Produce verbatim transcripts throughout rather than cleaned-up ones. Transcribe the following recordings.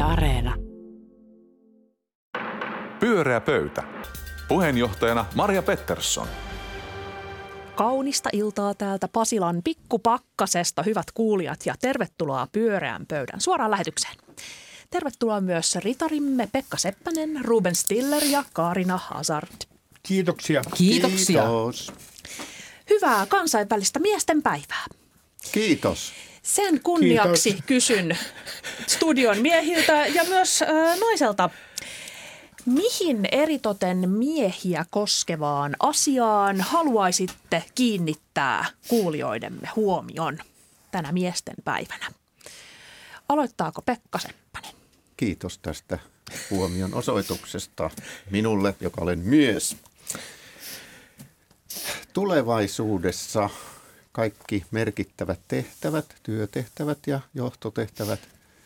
Areena. Pyöreä pöytä. Puheenjohtajana Marja Pettersson. Kaunista iltaa täältä Pasilan pikkupakkasesta, hyvät kuulijat, ja tervetuloa Pyöreän pöydän suoraan lähetykseen. Tervetuloa myös ritarimme Pekka Seppänen, Ruben Stiller ja Kaarina Hazard. Kiitoksia. Kiitoksia. Kiitos. Hyvää kansainvälistä miesten päivää. Kiitos. Sen kunniaksi Kiitos. Kysyn studion miehiltä ja myös äh, naiselta. Mihin eritoten miehiä koskevaan asiaan haluaisitte kiinnittää kuulijoidemme huomion tänä miesten päivänä? Aloittaako Pekka Seppänen? Kiitos tästä huomion osoituksesta minulle, joka olen mies. Tulevaisuudessa kaikki merkittävät tehtävät, työtehtävät ja johtotehtävät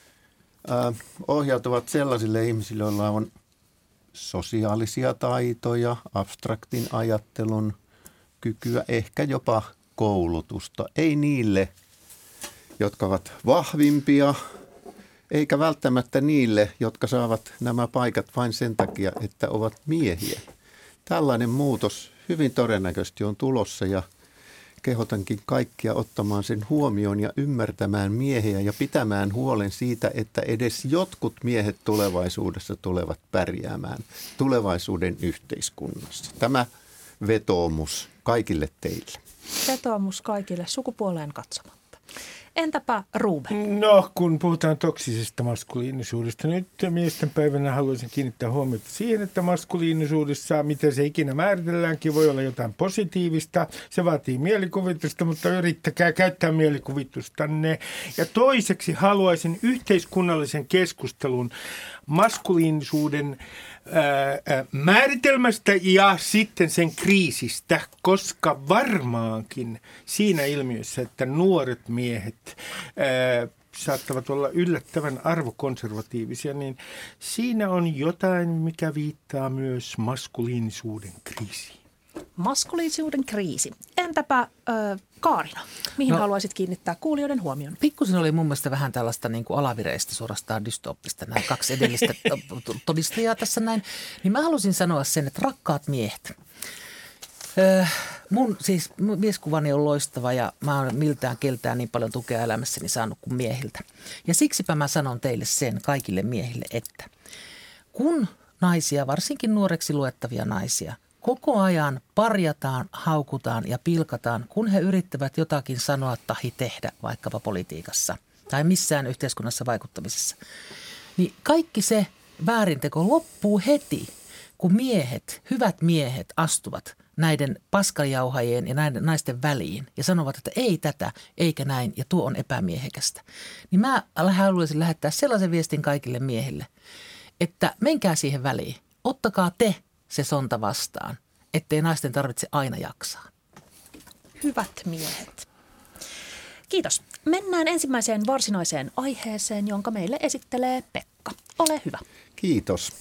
äh, ohjautuvat sellaisille ihmisille, joilla on sosiaalisia taitoja, abstraktin ajattelun kykyä, ehkä jopa koulutusta. Ei niille, jotka ovat vahvimpia, eikä välttämättä niille, jotka saavat nämä paikat vain sen takia, että ovat miehiä. Tällainen muutos hyvin todennäköisesti on tulossa ja kehotankin kaikkia ottamaan sen huomioon ja ymmärtämään miehiä ja pitämään huolen siitä, että edes jotkut miehet tulevaisuudessa tulevat pärjäämään tulevaisuuden yhteiskunnassa. Tämä vetoomus kaikille teille. Vetoomus kaikille sukupuoleen katsomatta. Entäpä Ruben? No, kun puhutaan toksisesta maskuliinisuudesta, nyt miesten päivänä haluaisin kiinnittää huomiota siihen, että maskuliinisuudessa, miten se ikinä määritelläänkin, voi olla jotain positiivista. Se vaatii mielikuvitusta, mutta yrittäkää käyttää mielikuvitustanne. Ja toiseksi haluaisin yhteiskunnallisen keskustelun maskuliinisuuden ää, määritelmästä ja sitten sen kriisistä, koska varmaankin siinä ilmiössä, että nuoret miehet ää, saattavat olla yllättävän arvokonservatiivisia, niin siinä on jotain, mikä viittaa myös maskuliinisuuden kriisiin. Maskuliinisuuden kriisi. Entäpä ö, Kaarina, mihin No, haluaisit kiinnittää kuulijoiden huomion? Pikkusen oli mun mielestä vähän tällaista niin kuin alavireistä, suorastaan dystooppista, nämä kaksi edellistä todistajaa tässä näin. Niin mä halusin sanoa sen, että rakkaat miehet. Öö, mun siis mieskuvani on loistava ja mä oon miltään keltään niin paljon tukea elämässäni saanut kuin miehiltä. Ja siksipä mä sanon teille sen kaikille miehille, että kun naisia, varsinkin nuoreksi luettavia naisia, koko ajan parjataan, haukutaan ja pilkataan, kun he yrittävät jotakin sanoa tahi tehdä vaikkapa politiikassa tai missään yhteiskunnassa vaikuttamisessa. Niin kaikki se väärinteko loppuu heti, kun miehet, hyvät miehet astuvat näiden paskajauhajien ja näiden naisten väliin ja sanovat, että ei tätä, eikä näin ja tuo on epämiehekästä. Niin mä haluaisin lähettää sellaisen viestin kaikille miehille, että menkää siihen väliin, ottakaa te se sonta vastaan, ettei naisten tarvitse aina jaksaa. Hyvät miehet. Kiitos. Mennään ensimmäiseen varsinaiseen aiheeseen, jonka meille esittelee Pekka. Ole hyvä. Kiitos.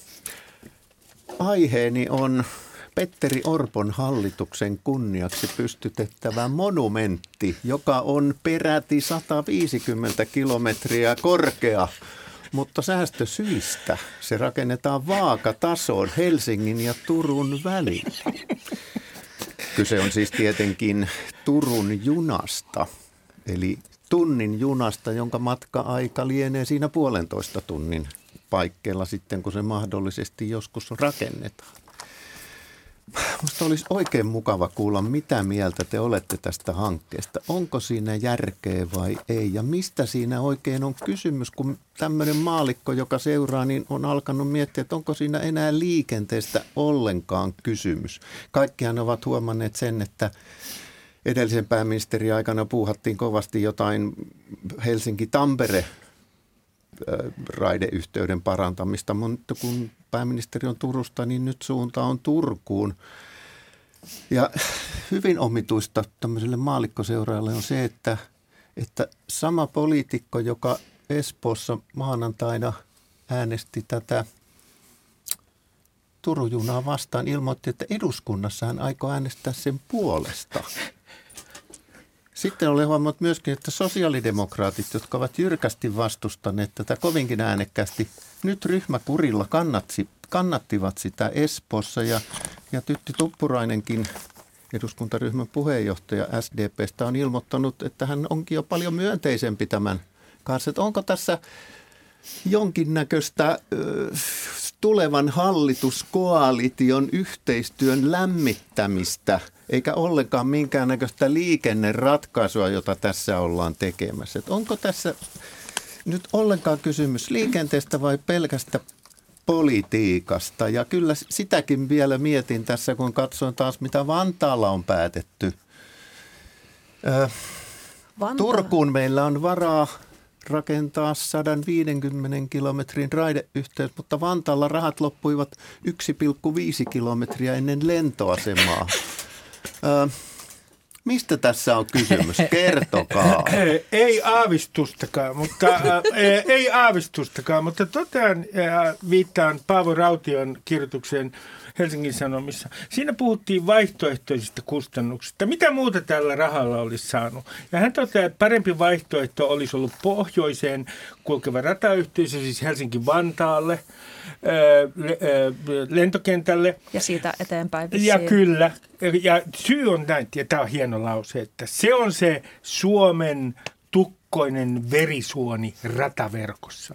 Aiheeni on Petteri Orpon hallituksen kunniaksi pystytettävä monumentti, joka on peräti sata viisikymmentä kilometriä korkea. Mutta säästösyistä se rakennetaan vaakatasoon Helsingin ja Turun välille. Kyse on siis tietenkin Turun junasta, eli tunnin junasta, jonka matka-aika lienee siinä puolentoista tunnin paikkeilla sitten, kun se mahdollisesti joskus rakennetaan. Minusta olisi oikein mukava kuulla, mitä mieltä te olette tästä hankkeesta. Onko siinä järkeä vai ei? Ja mistä siinä oikein on kysymys, kun tämmöinen maallikko, joka seuraa, niin on alkanut miettiä, että onko siinä enää liikenteestä ollenkaan kysymys. Kaikkihan ovat huomanneet sen, että edellisen pääministerin aikana puuhattiin kovasti jotain Helsinki-Tampere raideyhteyden parantamista, mutta kun pääministeri on Turusta, niin nyt suunta on Turkuun. Ja hyvin omituista tämmöiselle maallikkoseuraajalle on se, että, että sama poliitikko, joka Espoossa maanantaina äänesti tätä Turun junaa vastaan, ilmoitti, että eduskunnassa hän aikoo äänestää sen puolesta. Sitten olen huomannut myöskin, että sosiaalidemokraatit, jotka ovat jyrkästi vastustaneet tätä kovinkin äänekkäästi, nyt ryhmäkurilla kannatti, kannattivat sitä Espoossa ja, ja Tytti Tuppurainenkin, eduskuntaryhmän puheenjohtaja S D P:stä, on ilmoittanut, että hän onkin jo paljon myönteisempi tämän kanssa. Että onko tässä jonkinnäköistä ö, tulevan hallituskoalition yhteistyön lämmittämistä, eikä ollenkaan minkäännäköistä liikenneratkaisua, jota tässä ollaan tekemässä. Että onko tässä nyt ollenkaan kysymys liikenteestä vai pelkästä politiikasta? Ja kyllä sitäkin vielä mietin tässä, kun katsoin taas, mitä Vantaalla on päätetty. Ö, Vanta- Turkuun meillä on varaa rakentaa sata viisikymmentä kilometrin raideyhteys, mutta Vantaalla rahat loppuivat yksi pilkku viisi kilometriä ennen lentoasemaa. Ö, mistä tässä on kysymys? Kertokaa. Ei aavistustakaan, mutta äh, ei aavistustakaan, mutta totean, äh, viittaan Paavo Raution kirjoitukseen Helsingin Sanomissa. Siinä puhuttiin vaihtoehtoisista kustannuksista. Mitä muuta tällä rahalla olisi saanut? Ja hän toteaa, että parempi vaihtoehto olisi ollut pohjoiseen kulkeva ratayhteys, siis Helsinki-Vantaalle, lentokentälle. Ja siitä eteenpäin. Ja vissiin. Kyllä. Ja syy on näin, ja tämä on hieno lause, että se on se Suomen tukkoinen verisuoni rataverkossa.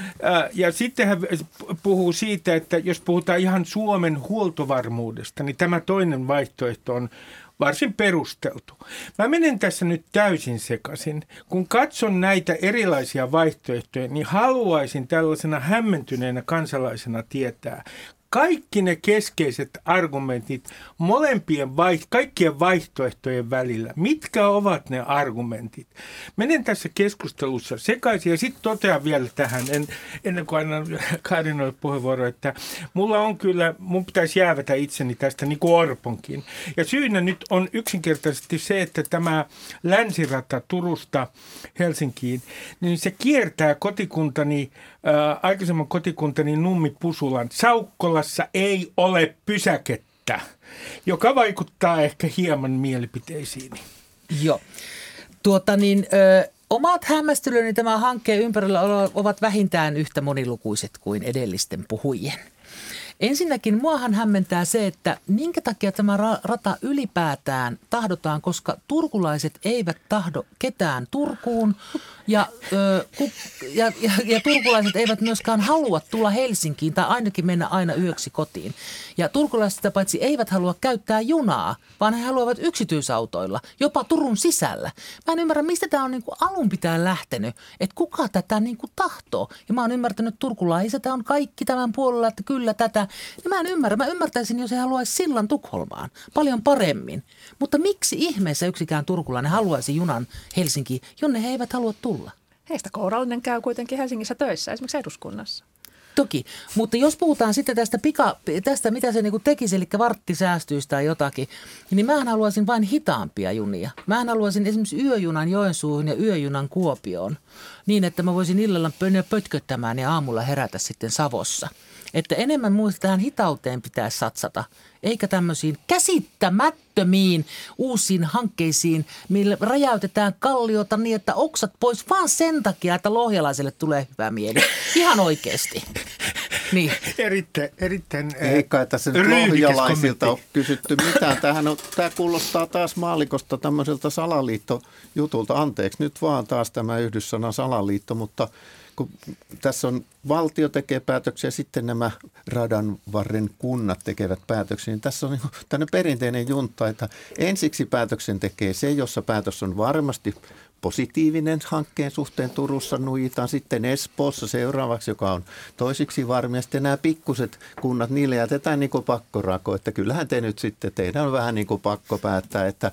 Ja sitten hän puhuu siitä, että jos puhutaan ihan Suomen huoltovarmuudesta, niin tämä toinen vaihtoehto on varsin perusteltu. Mä menen tässä nyt täysin sekaisin. Kun katson näitä erilaisia vaihtoehtoja, niin haluaisin tällaisena hämmentyneenä kansalaisena tietää kaikki ne keskeiset argumentit molempien vai, kaikkien vaihtoehtojen välillä. Mitkä ovat ne argumentit? Menen tässä keskustelussa sekaisin ja sitten totean vielä tähän, en, ennen kuin annan Kaarinalle puheenvuoro, että mulla on kyllä, mun pitäisi jäävätä itseni tästä niin kuin Orponkin. Ja syynä nyt on yksinkertaisesti se, että tämä länsirata Turusta Helsinkiin, niin se kiertää kotikuntani, ää, aikaisemman kotikuntani Nummi-Pusulan. Saukkolassa ei ole pysäkettä, joka vaikuttaa ehkä hieman mielipiteisiini. Joo. Tuota niin, ö, omat hämmästelyni tämän hankkeen ympärillä ovat vähintään yhtä monilukuiset kuin edellisten puhujien. Ensinnäkin muahan hämmentää se, että minkä takia tämä rata ylipäätään tahdotaan, koska turkulaiset eivät tahdo ketään Turkuun ja, ö, ku, ja, ja, ja turkulaiset eivät myöskään halua tulla Helsinkiin tai ainakin mennä aina yöksi kotiin. Ja turkulaiset sitä paitsi eivät halua käyttää junaa, vaan he haluavat yksityisautoilla, jopa Turun sisällä. Mä en ymmärrä, mistä tämä on niin kuin alun pitää lähtenyt, että kuka tätä niin kuin tahtoo. Ja mä oon ymmärtänyt, että turkulaiset on kaikki tämän puolella, että kyllä tätä. Ja mä en ymmärrä. Mä ymmärtäisin, jos he haluaisi sillan Tukholmaan paljon paremmin. Mutta miksi ihmeessä yksikään turkulainen haluaisi junan Helsinkiin, jonne he eivät halua tulla? Heistä kourallinen käy kuitenkin Helsingissä töissä, esimerkiksi eduskunnassa. Toki, mutta jos puhutaan sitten tästä, pika, tästä mitä se niinku tekisi, eli varttisäästyistä tai jotakin, niin mähän haluaisin vain hitaampia junia. Mähän haluaisin esimerkiksi yöjunan Joensuuhun ja yöjunan Kuopioon, niin että mä voisin illalla pötköttämään ja aamulla herätä sitten Savossa. Että enemmän muista tähän hitauteen pitäisi satsata, eikä tämmöisiin käsittämättömiin uusiin hankkeisiin, millä räjäytetään kalliota niin, että oksat pois vaan sen takia, että lohjalaiselle tulee hyvä mieli. Ihan oikeasti. Niin. Erittäin, erittäin Ei kai tässä nyt lohjalaisilta ole kysytty mitään. Tämähän on, tämä kuulostaa taas maalikosta tämmöiseltä salaliittojutulta. Anteeksi, nyt vaan taas tämä yhdyssana salaliitto, mutta kun tässä on valtio tekee päätöksiä ja sitten nämä radan varren kunnat tekevät päätöksiä, niin tässä on niin tämmöinen perinteinen juntta, että ensiksi päätöksen tekee se, jossa päätös on varmasti positiivinen hankkeen suhteen. Turussa nuijitaan, sitten Espoossa seuraavaksi, joka on toisiksi varmia. Sitten nämä pikkuset kunnat, niille jätetään niin kuin pakkorako, että kyllähän te nyt sitten, teidän on vähän niin kuin pakko päättää, että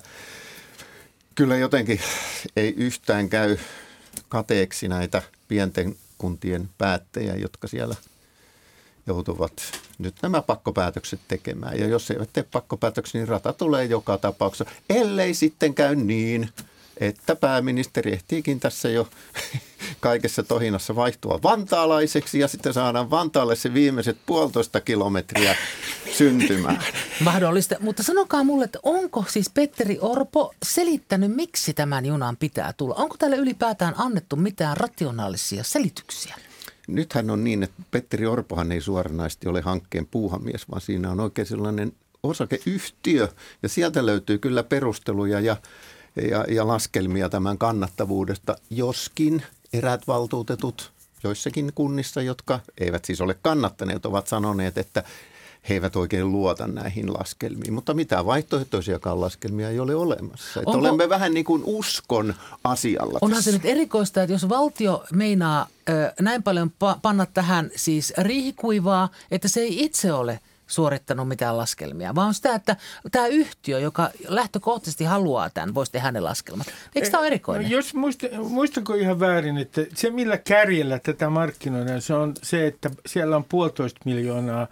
kyllä jotenkin ei yhtään käy kateeksi näitä pienten kuntien päättäjiä, jotka siellä joutuvat nyt nämä pakkopäätökset tekemään. Ja jos eivät tee pakkopäätöksiä, niin rata tulee joka tapauksessa, ellei sitten käy niin, että pääministeri ehtiikin tässä jo kaikessa tohinassa vaihtua vantaalaiseksi ja sitten saadaan Vantaalle se viimeiset puolitoista kilometriä syntymään. Mahdollista, mutta sanokaa mulle, että onko siis Petteri Orpo selittänyt, miksi tämän junan pitää tulla? Onko tälle ylipäätään annettu mitään rationaalisia selityksiä? Nythän on niin, että Petteri Orpohan ei suoranaisesti ole hankkeen puuhamies, vaan siinä on oikein sellainen osakeyhtiö ja sieltä löytyy kyllä perusteluja ja, ja, ja laskelmia tämän kannattavuudesta, joskin eräät valtuutetut joissakin kunnissa, jotka eivät siis ole kannattaneet, ovat sanoneet, että he eivät oikein luota näihin laskelmiin, mutta mitään vaihtoehtoisiakaan laskelmia ei ole olemassa. Että olemme vähän niin kuin uskon asialla. Onhan tässä. se nyt erikoista, että jos valtio meinaa ö, näin paljon pa- panna tähän siis riihikuivaa, että se ei itse ole suorittanut mitään laskelmia, vaan sitä, että tämä yhtiö, joka lähtökohtaisesti haluaa tämän, voisi tehdä ne laskelmat. Eikö tämä ole erikoinen? No, jos muista, muistanko ihan väärin, että se millä kärjellä tätä markkinoidaan, se on se, että siellä on puolitoista miljoonaa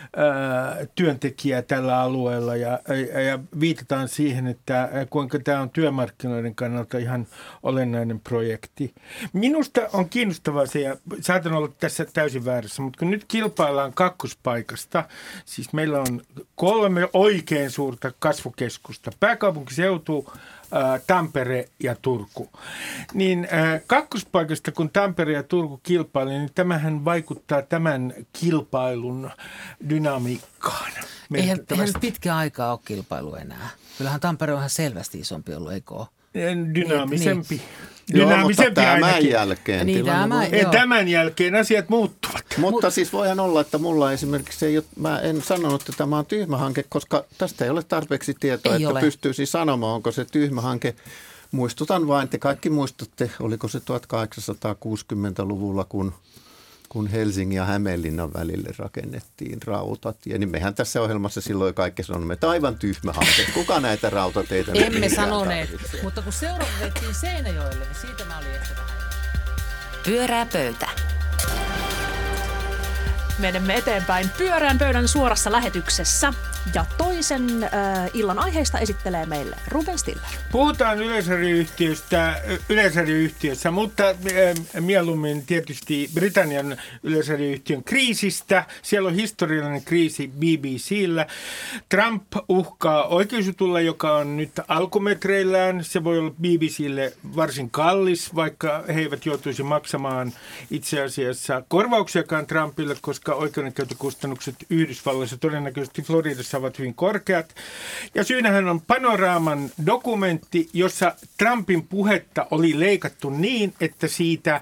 ää, työntekijää tällä alueella ja, ja, ja viitataan siihen, että kuinka tämä on työmarkkinoiden kannalta ihan olennainen projekti. Minusta on kiinnostavaa se, ja saatan olla tässä täysin väärässä, mutta kun nyt kilpaillaan kakkospaikasta, siis meillä on kolme oikein suurta kasvukeskusta, pääkaupunkiseutu, ää, Tampere ja Turku. Niin ää, kakkospaikasta, kun Tampere ja Turku kilpailee, niin tämähän vaikuttaa tämän kilpailun dynamiikkaan. Eihän, eihän pitkään aikaa ole kilpailu enää. Kyllähän Tampere on ihan selvästi isompi ollut, eikö ole? Dynaamisempi. Niin. Joo, mutta tämän ainakin. jälkeen. Niin, tämä, Ei, tämän jälkeen asiat muuttuvat. Mutta siis voihan olla, että mulla esimerkiksi ei ole, mä en sanonut, että tämä on tyhmä hanke, koska tästä ei ole tarpeeksi tietoa, ei että ole. pystyisi sanomaan, onko se tyhmä hanke. Muistutan vain, te kaikki muistutte, oliko se tuhatkahdeksansataakuusikymmentäluvulla, kun, kun Helsingin ja Hämeenlinnan välille rakennettiin rautatie. Niin mehän tässä ohjelmassa silloin kaikki sanomme, että aivan tyhmä hanke. Kuka näitä rautateitä? Emme sanoneet, tarvitsee? Mutta kun seuraava veettiin Seinäjoelle, niin siitä mä olin ehkä vähän. Pyörää pöytä. Menemme eteenpäin pyörään pöydän suorassa lähetyksessä ja toisen äh, illan aiheista esittelee meille Ruben Stiller. Puhutaan yleisradioyhtiöstä, yleisradioyhtiössä, mutta äh, mieluummin tietysti Britannian yleisradioyhtiön kriisistä. Siellä on historiallinen kriisi B B C:llä. Trump uhkaa oikeusjutulla, joka on nyt alkumetreillään. Se voi olla B B C:lle varsin kallis, vaikka he eivät joutuisi maksamaan itse asiassa korvauksiakaan Trumpille, koska oikeudenkäyntikustannukset Yhdysvalloissa, todennäköisesti Floridassa, ovat hyvin korkeat. Ja syynähän on Panoraaman dokumentti, jossa Trumpin puhetta oli leikattu niin, että siitä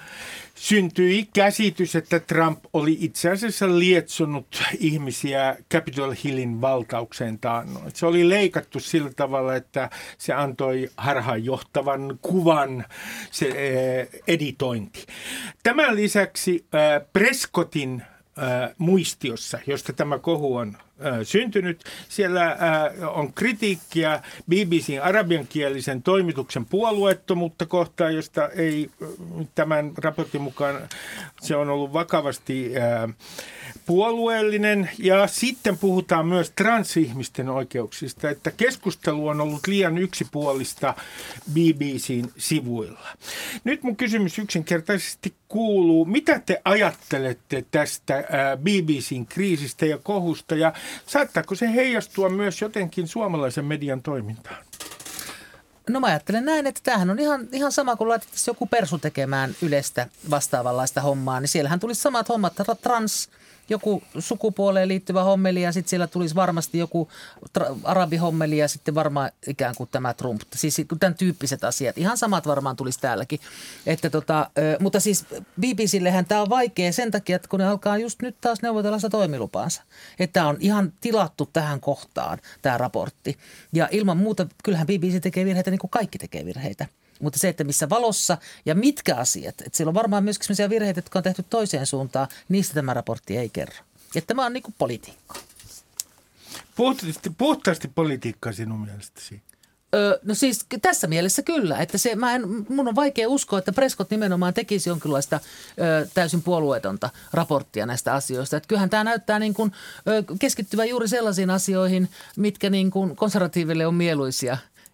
syntyi käsitys, että Trump oli itse asiassa lietsonut ihmisiä Capitol Hillin valtaukseen taannoin. Se oli leikattu sillä tavalla, että se antoi harhaanjohtavan kuvan, se eh, editointi. Tämän lisäksi eh, Prescottin eh, muistiossa, josta tämä kohu on syntynyt. Siellä on kritiikkiä B B C:n arabiankielisen toimituksen puolueettomuutta kohtaan, josta ei tämän raportin mukaan se on ollut vakavasti puolueellinen. Ja sitten puhutaan myös transihmisten oikeuksista, että keskustelu on ollut liian yksipuolista B B C:n sivuilla. Nyt mun kysymys yksinkertaisesti kuuluu, mitä te ajattelette tästä B B C:n kriisistä ja kohusta ja saattaako se heijastua myös jotenkin suomalaisen median toimintaan? No mä ajattelen näin, että tämähän on ihan, ihan sama kuin laitettaisiin joku persu tekemään Ylestä vastaavanlaista hommaa, niin siellähän tulisi samat hommat, trans, joku sukupuoleen liittyvä hommeli ja sitten siellä tulisi varmasti joku tra- arabihommeli ja sitten varmaan ikään kuin tämä Trump. Siis tämän tyyppiset asiat. Ihan samat varmaan tulisi täälläkin. Että tota, mutta siis B B C:llehän tämä on vaikea sen takia, että kun ne alkaa just nyt taas neuvotella sitä toimilupaansa. Että tämä on ihan tilattu tähän kohtaan tämä raportti. Ja ilman muuta kyllähän B B C tekee virheitä niin kuin kaikki tekee virheitä. Mutta se, että missä valossa ja mitkä asiat, että siellä on varmaan myöskin sellaisia virheitä, jotka on tehty toiseen suuntaan, niistä tämä raportti ei kerro. Että tämä on niin kuin politiikkaa. Puhtaasti, puhtaasti politiikkaa sinun mielestäsi? Öö, no siis tässä mielessä kyllä, että se, mä en, mun on vaikea uskoa, että Prescott nimenomaan tekisi jonkinlaista ö, täysin puolueetonta raporttia näistä asioista. Että kyllähän tämä näyttää niin kuin, ö, keskittyvän juuri sellaisiin asioihin, mitkä niin kuin konservatiiville on mieluisia.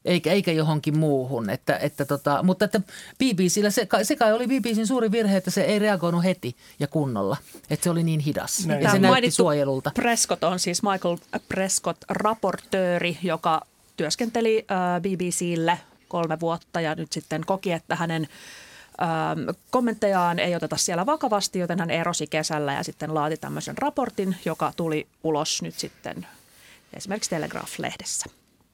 eikä, eikä johonkin muuhun. Että, että tota, mutta että B B C:llä se, se kai oli B B C:n suuri virhe, että se ei reagoinut heti ja kunnolla. Että se oli niin hidas. Näin. Ja se Tämä näytti suojelulta. Prescott on siis Michael Prescott, raportööri, joka työskenteli äh, B B C:lle kolme vuotta ja nyt sitten koki, että hänen ähm, kommenttejaan ei oteta siellä vakavasti, joten hän erosi kesällä ja sitten laati tämmöisen raportin, joka tuli ulos nyt sitten esimerkiksi Telegraph-lehdessä.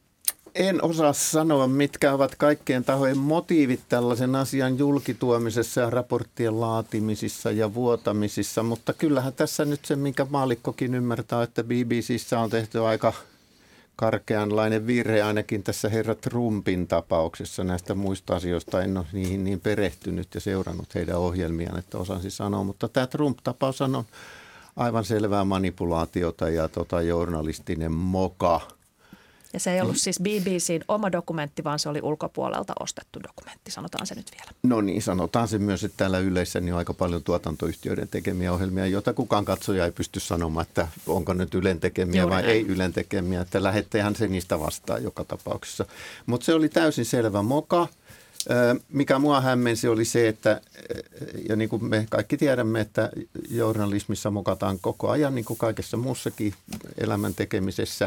En osaa sanoa, mitkä ovat kaikkien tahojen motiivit tällaisen asian julkituomisessa ja raporttien laatimisissa ja vuotamisissa, mutta kyllähän tässä nyt se, minkä maallikkokin ymmärtää, että B B C:ssä on tehty aika karkeanlainen virhe ainakin tässä herra Trumpin tapauksessa. Näistä muista asioista en ole niihin niin perehtynyt ja seurannut heidän ohjelmiaan, että osasin sanoa, mutta tämä Trump-tapaus on aivan selvää manipulaatiota ja tota, journalistinen moka. Ja se ei ollut siis B B C:n oma dokumentti, vaan se oli ulkopuolelta ostettu dokumentti, sanotaan se nyt vielä. No niin, sanotaan se myös, että täällä Yleisessä niin on aika paljon tuotantoyhtiöiden tekemiä ohjelmia, joita kukaan katsoja ei pysty sanomaan, että onko nyt Ylen tekemiä Juuri vai näin. Ei Ylen tekemiä, että lähettehän se niistä vastaa joka tapauksessa. Mutta se oli täysin selvä moka. Mikä mua hämmensi oli se, että, ja niin kuin me kaikki tiedämme, että journalismissa mokataan koko ajan, niin kuin kaikessa muussakin elämän tekemisessä.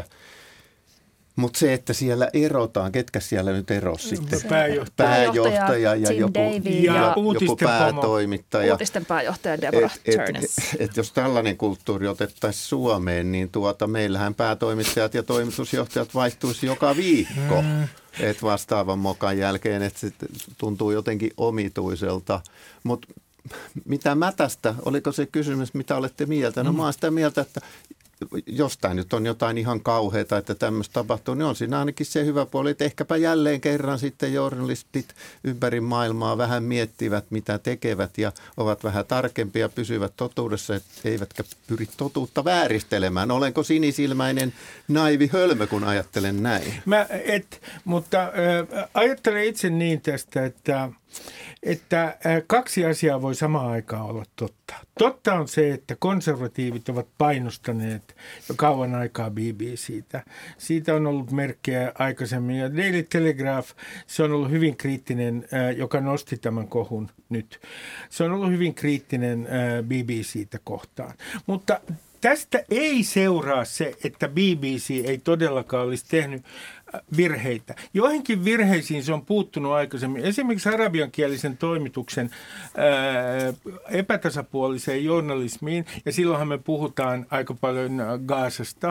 Mutta se, että siellä erotaan, ketkä siellä nyt erosi sitten? Pääjohtaja, pääjohtaja ja, joku, ja, ja joku päätoimittaja. Uutisten pääjohtaja Deborah et, Turness. Et, et jos tällainen kulttuuri otettaisiin Suomeen, niin tuota, meillähän päätoimittajat ja toimitusjohtajat vaihtuisi joka viikko. Mm. Et vastaavan mokan jälkeen, että se tuntuu jotenkin omituiselta. Mutta mitä mä tästä, oliko se kysymys, mitä olette mieltä? No mm. mä oon sitä mieltä, että jostain nyt on jotain ihan kauheata, että tämmöistä tapahtuu, niin on siinä ainakin se hyvä puoli, että ehkäpä jälleen kerran sitten journalistit ympäri maailmaa vähän miettivät, mitä tekevät ja ovat vähän tarkempia, pysyvät totuudessa, eivätkä pyri totuutta vääristelemään. Olenko sinisilmäinen naivi hölmö, kun ajattelen näin? Mä et, mutta äh, ajattelen itse niin tästä, että että kaksi asiaa voi samaan aikaan olla totta. Totta on se, että konservatiivit ovat painostaneet jo kauan aikaa B B C:tä. Siitä on ollut merkkejä aikaisemmin. Ja Daily Telegraph, se on ollut hyvin kriittinen, joka nosti tämän kohun nyt. Se on ollut hyvin kriittinen B B C:tä kohtaan. Mutta tästä ei seuraa se, että B B C ei todellakaan olisi tehnyt virheitä. Joihinkin virheisiin se on puuttunut aikaisemmin. Esimerkiksi arabiankielisen toimituksen ää, epätasapuoliseen journalismiin, ja silloinhan me puhutaan aika paljon Gazasta,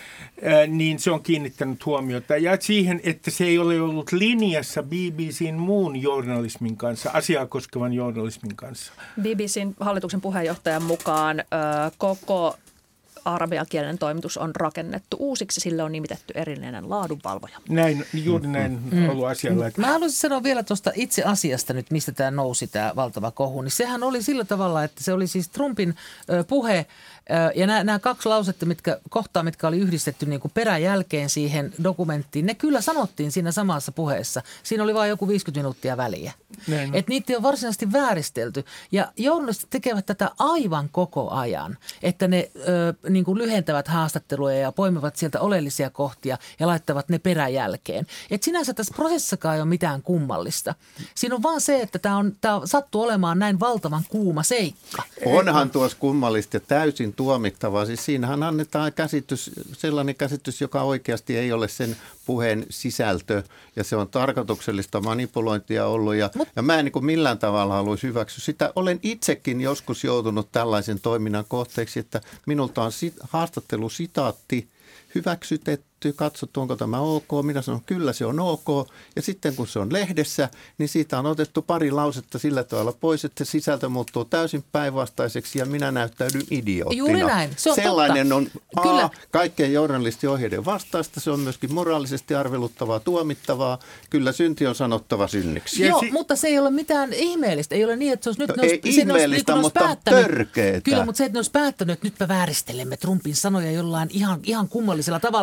ää, niin se on kiinnittänyt huomiota. Ja siihen, että se ei ole ollut linjassa B B C:n muun journalismin kanssa, asiaa koskevan journalismin kanssa. B B C:n hallituksen puheenjohtajan mukaan ää, koko arabiankielinen toimitus on rakennettu uusiksi, sille on nimitetty erillinen laadunvalvoja. Näin, juuri näin on ollut asialla. Mä haluaisin sanoa vielä tuosta itse asiasta nyt, mistä tämä nousi, tämä valtava kohu. Niin sehän oli sillä tavalla, että se oli siis Trumpin ö, puhe ja nämä, nämä kaksi lausetta, mitkä, kohtaa, mitkä oli yhdistetty niin kuin peräjälkeen siihen dokumenttiin, ne kyllä sanottiin siinä samassa puheessa. Siinä oli vain joku viisikymmentä minuuttia väliä. Että niitä ei ole varsinaisesti vääristelty. Ja journalistit tekevät tätä aivan koko ajan, että ne ö, niin kuin lyhentävät haastatteluja ja poimivat sieltä oleellisia kohtia ja laittavat ne peräjälkeen. Että sinänsä tässä prosessissakaan ei ole mitään kummallista. Siinä on vaan se, että tämä, on, tämä sattuu olemaan näin valtavan kuuma seikka. Onhan tuossa kummallista ja täysin tuomittavaa. Siis siinähän annetaan käsitys, sellainen käsitys, joka oikeasti ei ole sen puheen sisältö ja se on tarkoituksellista manipulointia ollut ja, ja mä en niin kuin millään tavalla haluaisi hyväksyä sitä. Olen itsekin joskus joutunut tällaisen toiminnan kohteeksi, että minulta on sit, haastattelusitaatti hyväksytetty, katsottu, onko tämä ok. Minä sanon, kyllä se on ok. Ja sitten kun se on lehdessä, niin siitä on otettu pari lausetta sillä tavalla pois, että se sisältö muuttuu täysin päinvastaiseksi ja minä näyttäydyn idioottina. Juuri näin. Se on Sellainen totta. on Kyllä. A, kaikkien journalistiohjeiden vastaista. Se on myöskin moraalisesti arveluttavaa, tuomittavaa. Kyllä synti on sanottava synniksi. Joo, si- mutta se ei ole mitään ihmeellistä. Ei ole niin, että se olisi nyt... No, ei olisi, ihmeellistä, olisi, mutta päättänyt, törkeetä. Kyllä, mutta se, että ne olisi päättänyt, että nyt me vääristelemme Trumpin sanoja jollain ihan, ihan kummallisella tavalla, vaan ne on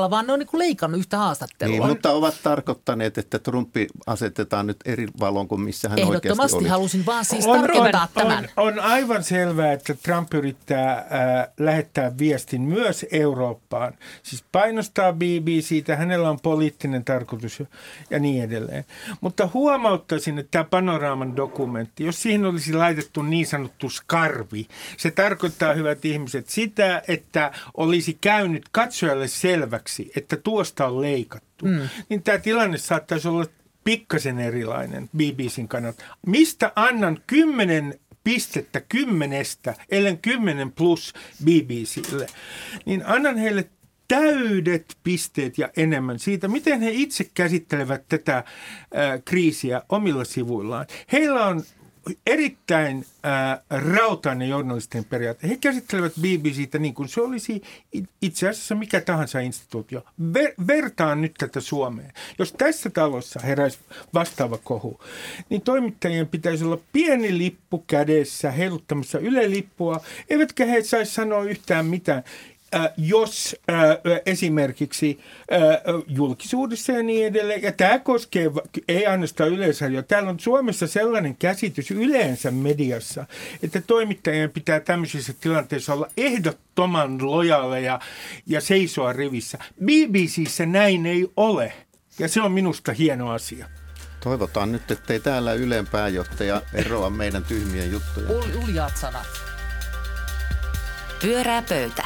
niin kuin leikannut yhtä haastattelua. Niin, mutta ovat tarkoittaneet, että Trumpi asetetaan nyt eri valon kuin missä hän oikeasti oli. Ehdottomasti halusin vaan siis on, tarkentaa on, tämän. On, on aivan selvää, että Trump yrittää äh, lähettää viestin myös Eurooppaan. Siis painostaa B B C:tä, hänellä on poliittinen tarkoitus ja niin edelleen. Mutta huomauttaisin, että tämä Panoraaman dokumentti, jos siihen olisi laitettu niin sanottu skarvi, se tarkoittaa, hyvät ihmiset, sitä, että olisi käynyt katsojalle selväksi, että tuosta on leikattu. Mm. Niin tämä tilanne saattaisi olla pikkasen erilainen B B C:n kannalta. Mistä annan kymmenen pistettä kymmenestä, ellen kymmenen plus B B C:lle, niin annan heille täydet pisteet ja enemmän siitä, miten he itse käsittelevät tätä äh, kriisiä omilla sivuillaan. Heillä on erittäin äh, rautainen journalistinen periaate. He käsittelevät B B C:tä niin kuin se olisi itse asiassa mikä tahansa instituutio. Ver- vertaan nyt tätä Suomeen. Jos tässä talossa heräisi vastaava kohu, niin toimittajien pitäisi olla pieni lippu kädessä, heiluttamassa Yle-lippua, eivätkä he saisi sanoa yhtään mitään. Äh, jos äh, esimerkiksi äh, julkisuudessa ja niin edelleen, ja tämä koskee ei ainoastaan Yleisradiota, täällä on Suomessa sellainen käsitys yleensä mediassa, että toimittajien pitää tämmöisissä tilanteissa olla ehdottoman lojaaleja ja seisoa rivissä. B B C:ssä näin ei ole, ja se on minusta hieno asia. Toivotaan nyt, ettei täällä Ylen pääjohtaja eroa meidän tyhmien juttuja. Ul- uljaat sanat. Pyörää pöytä.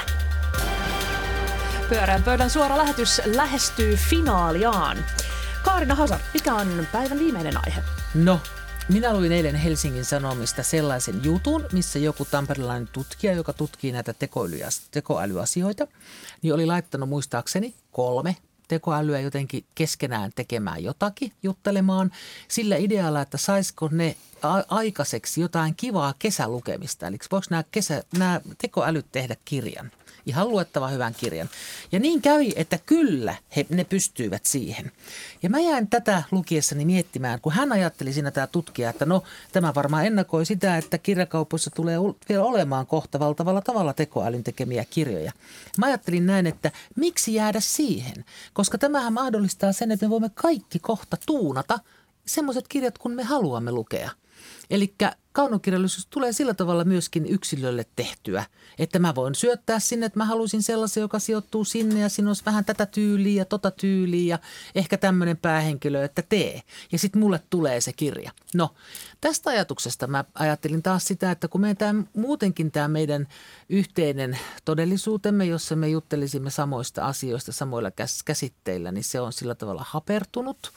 Pyöreän pöydän suora lähetys lähestyy finaaliaan. Kaarina Hazard, mikä on päivän viimeinen aihe? No, minä luin eilen Helsingin Sanomista sellaisen jutun, missä joku tamperilainen tutkija, joka tutkii näitä tekoälyasioita, niin oli laittanut muistaakseni kolme tekoälyä jotenkin keskenään tekemään jotakin, juttelemaan sillä idealla, että saisiko ne a- aikaiseksi jotain kivaa kesälukemista. Eli voiko nämä, kesä, nämä tekoälyt tehdä kirjan? Ihan luettava hyvän kirjan. Ja niin kävi, että kyllä he, ne pystyivät siihen. Ja mä jäin tätä lukiessani miettimään, kun hän ajatteli siinä tämä tutkija, että no tämä varmaan ennakoi sitä, että kirjakaupoissa tulee vielä olemaan kohta valtavalla tavalla tekoälyn tekemiä kirjoja. Mä ajattelin näin, että miksi jäädä siihen? Koska tämähän mahdollistaa sen, että me voimme kaikki kohta tuunata semmoiset kirjat, kun me haluamme lukea. Eli kaunokirjallisuus tulee sillä tavalla myöskin yksilölle tehtyä, että mä voin syöttää sinne, että mä halusin sellaisen, joka sijoittuu sinne ja siinä olisi vähän tätä tyyliä ja tota tyyliä ja ehkä tämmöinen päähenkilö, että tee. Ja sitten mulle tulee se kirja. No, tästä ajatuksesta mä ajattelin taas sitä, että kun meidän tämä, muutenkin tämä meidän yhteinen todellisuutemme, jossa me juttelisimme samoista asioista samoilla käsitteillä, niin se on sillä tavalla hapertunut.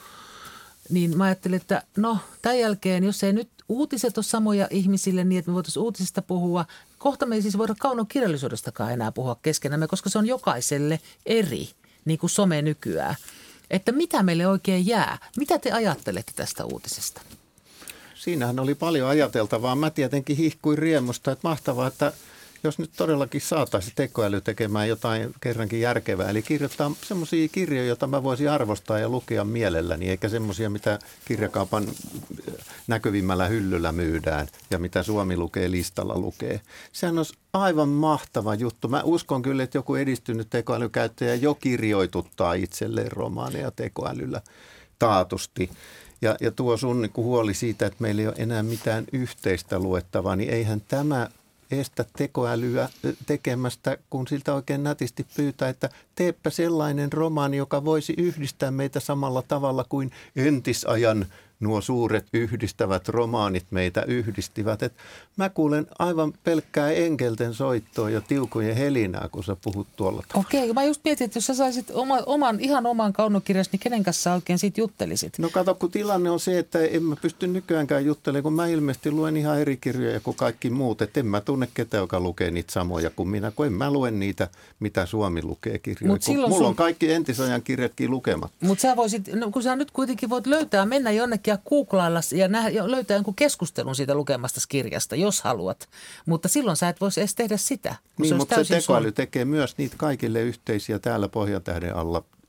Niin mä ajattelin, että no tämän jälkeen, jos ei nyt uutiset ole samoja ihmisille niin, että me voitaisiin uutisista puhua, kohta me ei siis voida kaunokirjallisuudestakaan enää puhua keskenämme, koska se on jokaiselle eri, niin kuin some nykyään. Että mitä meille oikein jää? Mitä te ajattelette tästä uutisesta? Siinähän oli paljon ajateltavaa. Mä tietenkin hihkuin riemusta, että mahtavaa, että jos nyt todellakin saataisiin tekoäly tekemään jotain kerrankin järkevää, eli kirjoittaa semmoisia kirjoja, joita mä voisin arvostaa ja lukea mielelläni, eikä semmoisia, mitä kirjakaupan näkyvimmällä hyllyllä myydään ja mitä Suomi lukee listalla lukee. Sehän olisi aivan mahtava juttu. Mä uskon kyllä, että joku edistynyt tekoälykäyttäjä jo kirjoituttaa itselleen romaaneja tekoälyllä taatusti. Ja, ja tuo sun niin kuin huoli siitä, että meillä ei ole enää mitään yhteistä luettavaa, niin eihän tämä estä tekoälyä tekemästä, kun siltä oikein nätisti pyytää, että teepä sellainen romaani, joka voisi yhdistää meitä samalla tavalla kuin entisajan nuo suuret yhdistävät romaanit meitä yhdistivät. Et mä kuulen aivan pelkkää enkelten soittoa ja tiukojen helinää, kun sä puhut tuolla tavalla. Okei, mä just mietin, että jos sä saisit oma, oman, ihan oman kaunokirjasi, niin kenen kanssa sä oikein siitä juttelisit? No kato, kun tilanne on se, että en mä pysty nykyäänkään juttelemaan, kun mä ilmeisesti luen ihan eri kirjoja kuin kaikki muut. Että en mä tunne ketään, joka lukee niitä samoja kuin minä, kun en mä luen niitä, mitä Suomi lukee kirjoja. Mulla sun on kaikki entisajan kirjatkin lukemat. Mutta sä voisit, no, kun sä nyt kuitenkin voit löytää, mennä jonnekin ja googlailla ja nähdä, löytää jonkun keskustelun siitä lukemasta kirjasta, jos haluat. Mutta silloin sä et voisi edes tehdä sitä. Niin, se mutta se tekoäly sun... tekee myös niitä kaikille yhteisiä täällä Pohjantähden alla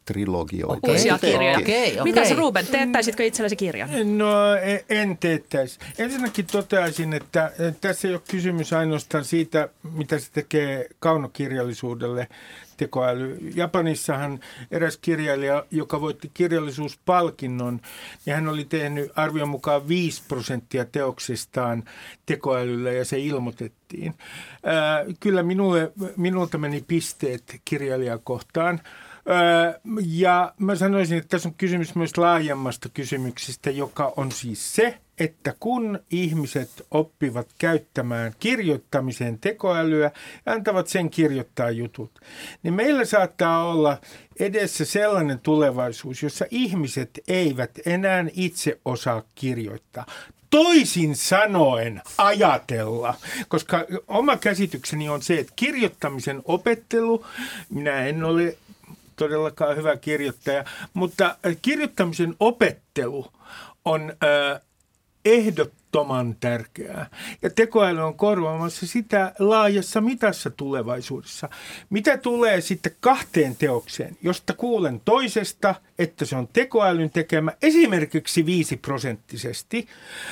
trilogioita. Uusia kirjoja. Okei, okei. Mitäs Ruben, teettäisitkö itsellesi kirjan? No en teettäisi. Ensinnäkin toteaisin, että tässä ei ole kysymys ainoastaan siitä, mitä se tekee kaunokirjallisuudelle tekoäly. Japanissahan eräs kirjailija, joka voitti kirjallisuuspalkinnon, niin hän oli tehnyt arvion mukaan viisi prosenttia teoksistaan tekoälyllä ja se ilmoitettiin. Ää, kyllä minulle, minulta meni pisteet kirjailijakohtaan. Ja mä sanoisin, että tässä on kysymys myös laajemmasta kysymyksestä, joka on siis se, että kun ihmiset oppivat käyttämään kirjoittamiseen tekoälyä ja antavat sen kirjoittaa jutut, niin meillä saattaa olla edessä sellainen tulevaisuus, jossa ihmiset eivät enää itse osaa kirjoittaa. Toisin sanoen ajatella, koska oma käsitykseni on se, että kirjoittamisen opettelu, minä en ole todellakaan hyvä kirjoittaja, mutta kirjoittamisen opettelu on äh, ehdottoman tärkeää. Ja tekoäly on korvaamassa sitä laajassa mitassa tulevaisuudessa. Mitä tulee sitten kahteen teokseen, josta kuulen toisesta, että se on tekoälyn tekemä esimerkiksi viisi prosenttisesti,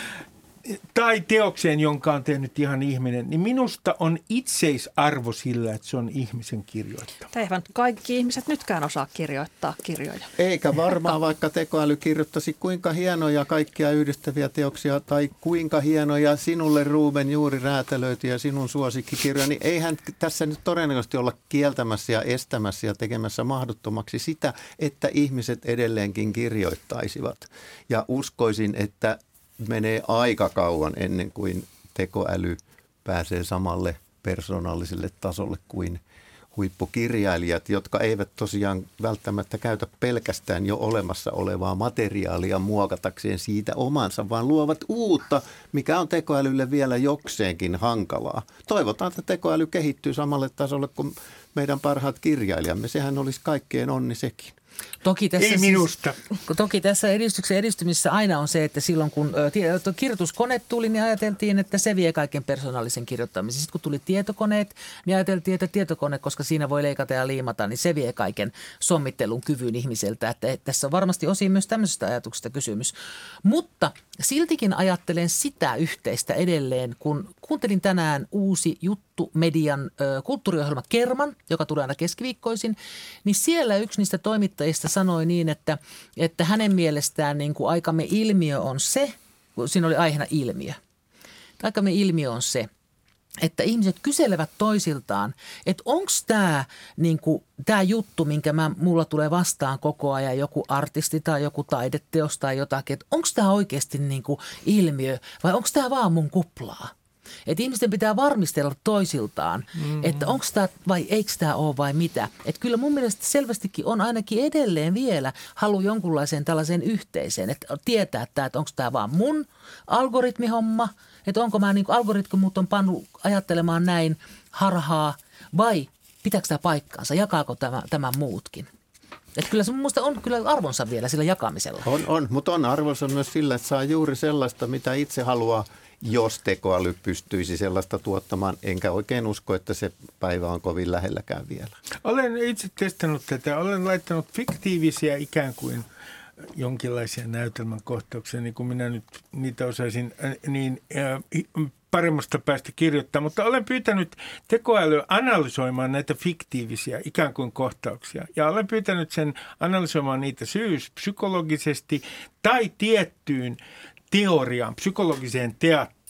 tai teokseen, jonka on tehnyt ihan ihminen, niin minusta on itseisarvo sillä, että se on ihmisen kirjoittama. Eivät kaikki ihmiset nytkään osaa kirjoittaa kirjoja. Eikä varmaan, vaikka tekoäly kirjoittaisi kuinka hienoja kaikkia yhdistäviä teoksia tai kuinka hienoja sinulle, Ruben, juuri räätälöityjä sinun suosikkikirjoja, niin eihän tässä nyt todennäköisesti olla kieltämässä ja estämässä ja tekemässä mahdottomaksi sitä, että ihmiset edelleenkin kirjoittaisivat. Ja uskoisin, että menee aika kauan ennen kuin tekoäly pääsee samalle persoonalliselle tasolle kuin huippukirjailijat, jotka eivät tosiaan välttämättä käytä pelkästään jo olemassa olevaa materiaalia muokatakseen siitä omansa, vaan luovat uutta, mikä on tekoälylle vielä jokseenkin hankalaa. Toivotaan, että tekoäly kehittyy samalle tasolle kuin meidän parhaat kirjailijamme. Sehän olisi kaikkien onni sekin. Toki tässä, Ei minusta. Siis, toki tässä edistyksen edistymisessä aina on se, että silloin kun ä, kirjoituskone tuli, niin ajateltiin, että se vie kaiken persoonallisen kirjoittamisen. Sitten kun tuli tietokoneet, niin ajateltiin, että tietokone, koska siinä voi leikata ja liimata, niin se vie kaiken sommittelun kyvyn ihmiseltä. Että tässä on varmasti osin myös tämmöisestä ajatuksesta kysymys. Mutta siltikin ajattelen sitä yhteistä edelleen, kun kuuntelin tänään uusi juttu median ö, kulttuuriohjelma Kerman, joka tulee aina keskiviikkoisin, niin siellä yksi niistä toimittajista sanoi niin, että, että hänen mielestään niin kuin aikamme ilmiö on se, siinä oli aiheena ilmiö, aikamme ilmiö on se, että ihmiset kyselevät toisiltaan, että onko tämä niinku, tää juttu, minkä mä, mulla tulee vastaan koko ajan, joku artisti tai joku taideteos tai jotakin, että onko tämä oikeasti niinku ilmiö vai onko tämä vaan mun kuplaa? Että ihmisten pitää varmistella toisiltaan, mm-hmm. että onko tämä vai eikö tämä ole vai mitä. Että kyllä mun mielestä selvästikin on ainakin edelleen vielä halu jonkunlaiseen tällaiseen yhteiseen, että tietää, että, että onko tämä vaan mun algoritmihomma, että onko mä niin kuin algoritmit on pannut ajattelemaan näin harhaa vai pitääkö tämä paikkaansa, jakaako tämä, tämä muutkin. Että kyllä se mun mielestä on kyllä arvonsa vielä sillä jakamisella. On, on, mutta on arvonsa myös sillä, että saa juuri sellaista, mitä itse haluaa, jos tekoäly pystyisi sellaista tuottamaan. Enkä oikein usko, että se päivä on kovin lähelläkään vielä. Olen itse testannut tätä. Olen laittanut fiktiivisiä ikään kuin jonkinlaisia näytelmän kohtauksia, niin kuin minä nyt niitä osaisin niin äh, paremmasta päästä kirjoittaa. Mutta olen pyytänyt tekoälyä analysoimaan näitä fiktiivisiä ikään kuin kohtauksia. Ja olen pyytänyt sen analysoimaan niitä syyspsykologisesti tai tiettyyn teoriaan, psykologiseen teatteriin.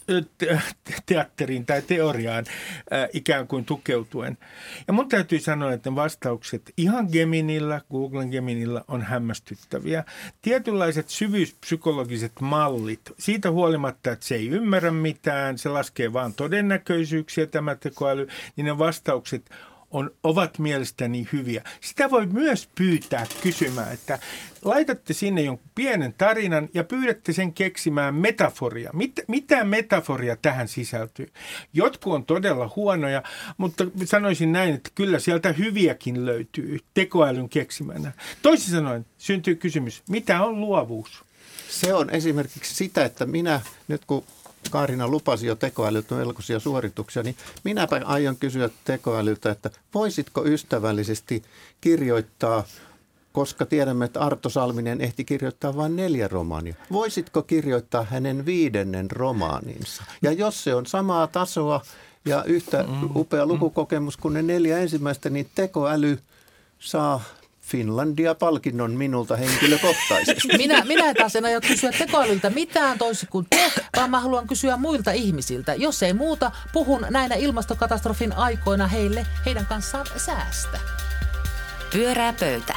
teatteriin tai teoriaan äh, ikään kuin tukeutuen. Ja mun täytyy sanoa, että ne vastaukset ihan Geminillä, Googlen Geminillä on hämmästyttäviä. Tietynlaiset syvyyspsykologiset mallit, siitä huolimatta, että se ei ymmärrä mitään, se laskee vaan todennäköisyyksiä tämä tekoäly, niin ne vastaukset on, ovat mielestäni hyviä. Sitä voi myös pyytää kysymään, että laitatte sinne jonkun pienen tarinan ja pyydätte sen keksimään metaforia. Mit, mitä metaforia tähän sisältyy? Jotkut on todella huonoja, mutta sanoisin näin, että kyllä sieltä hyviäkin löytyy tekoälyn keksimänä. Toisin sanoen syntyy kysymys, mitä on luovuus? Se on esimerkiksi sitä, että minä nyt kun Kaarina lupasi jo tekoälyltä melkoisia suorituksia, niin minäpä aion kysyä tekoälyltä, että voisitko ystävällisesti kirjoittaa koska tiedämme, että Arto Salminen ehti kirjoittaa vain neljä romaania. Voisitko kirjoittaa hänen viidennen romaaninsa? Ja jos se on samaa tasoa ja yhtä upea lukukokemus kuin ne neljä ensimmäistä, niin tekoäly saa Finlandia-palkinnon minulta henkilökohtaisesti. Minä, minä taas en aio kysyä tekoälyltä mitään toisin kuin te, vaan mä haluan kysyä muilta ihmisiltä. Jos ei muuta, puhun näinä ilmastokatastrofin aikoina heille heidän kanssaan säästä. Pyöreä pöytä.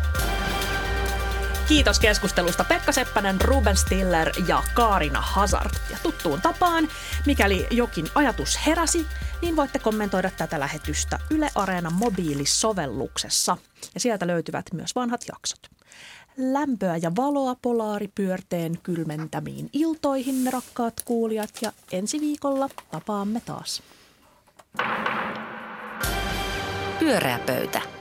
Kiitos keskustelusta Pekka Seppänen, Ruben Stiller ja Kaarina Hazard. Ja tuttuun tapaan, mikäli jokin ajatus heräsi, niin voitte kommentoida tätä lähetystä Yle Areenan mobiilisovelluksessa. Ja sieltä löytyvät myös vanhat jaksot. Lämpöä ja valoa polaaripyörteen kylmentämiin iltoihin, rakkaat kuulijat, ja ensi viikolla tapaamme taas. Pyöreä pöytä.